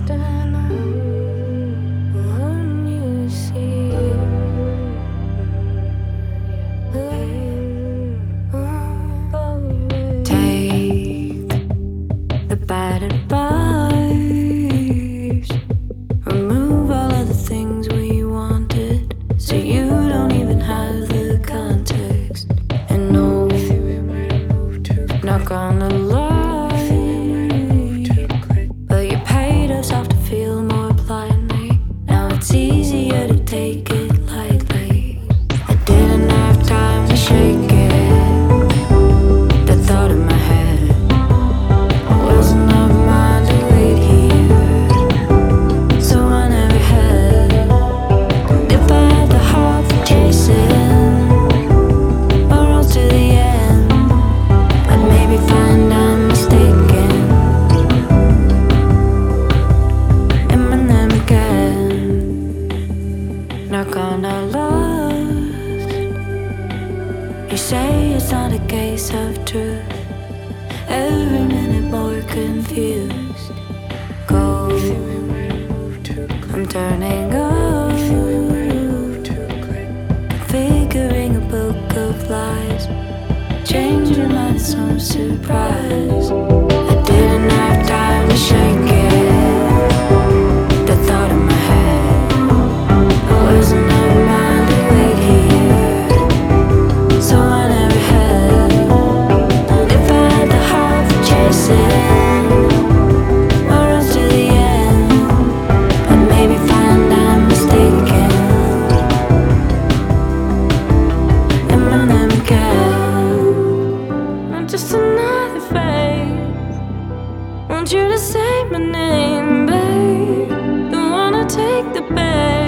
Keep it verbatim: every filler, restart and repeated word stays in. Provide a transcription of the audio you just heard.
Bad advice. Remove all of the things we wanted, so you don't even have the context. And no, not gonna lie, but you paid us off to feel more blindly. Now it's easier to take it lightly. I didn't have time to shake it. The thought in my head wasn't of mine to wait here, so I never had. And if I had the heart for chasing, or else to the end, I'd maybe find I'm mistaken. Eminem again. Not gonna last. You say it's not a case of truth. Every minute more confused. Cold. I'm turning up, figuring a book of lies. Change your mind, some surprise. I didn't have time to shake it. The thought in my head wasn't of mine to wait here, so I never had. And if I had the heart for chasing, or else to the end, I'd maybe find I'm mistaken. Eminem again. I'm just another fake. Want you to say my name, babe. Don't wanna take the bait.